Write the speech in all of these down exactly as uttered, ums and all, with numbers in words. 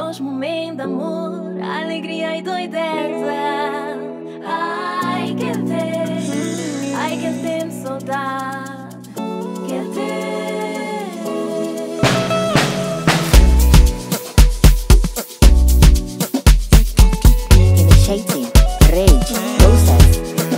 nós momento de amor, alegria e doideza. Ai, quer ter, ai, quer ter saudade, quer ter. Initiating rage process.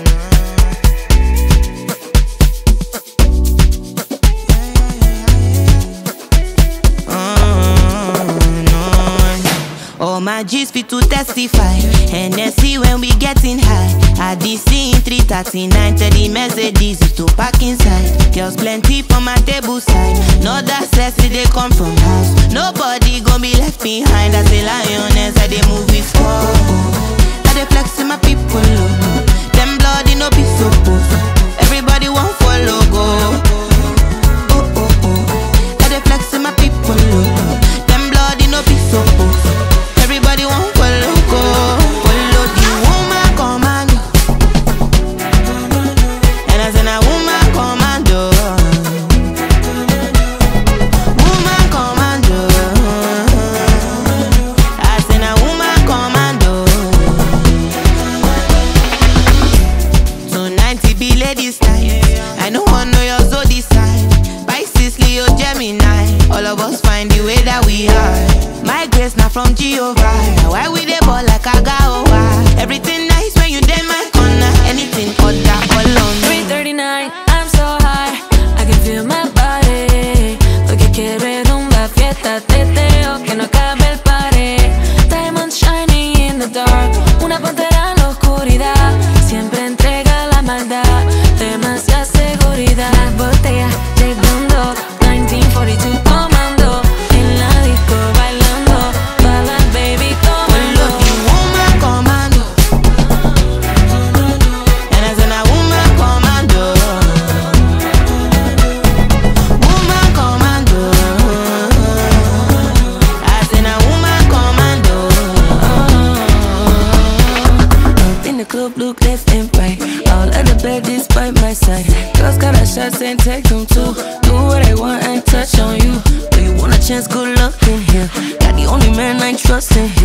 All my G's fit to testify. N S C when we getting high. I D C in three thirty-nine. Tell the Mercedes is to pack inside. Girls plenty for my table side. No that sexy they come from house. Nobody gon' be left behind. As a lioness I they move with squad. I they flex in my people. Oh. Them bloody no be so post. Everybody want follow go. Oh oh oh. I they flex in my people. Oh. Them bloody no be so post. Everybody want follow go. Follow the woman commando. And I said a woman commando. Woman commando. I said a woman commando. Tonight it be ladies night. I know one know your zodiac sign. Pisces, Leo, Gemini. All of us find the way that we are. My grace not from Jehovah. Why we dey ball like a gawa? Everything nice when you dey my corner. Anything other all on me. three thirty-nine, I'm so high, I can feel my body. Lo que quiero es rumba, fiesta, teteo, que no cabe el party. Diamonds shining in the dark, una pantera en la oscuridad. Siempre entrega la maldad, demasiada seguridad. Botella, llegando, nineteen forty-two comando. En la disco bailando, bala baby Follow comando. the woman commando. And I said a woman commando. Woman commando. I said a woman commando. Up in the club, look left and right. All of the baddies by my side. Girls got our shots and take them too. Do what I want and touch on you. Do you want a chance? Good luck in here. Got the only man I trust in here.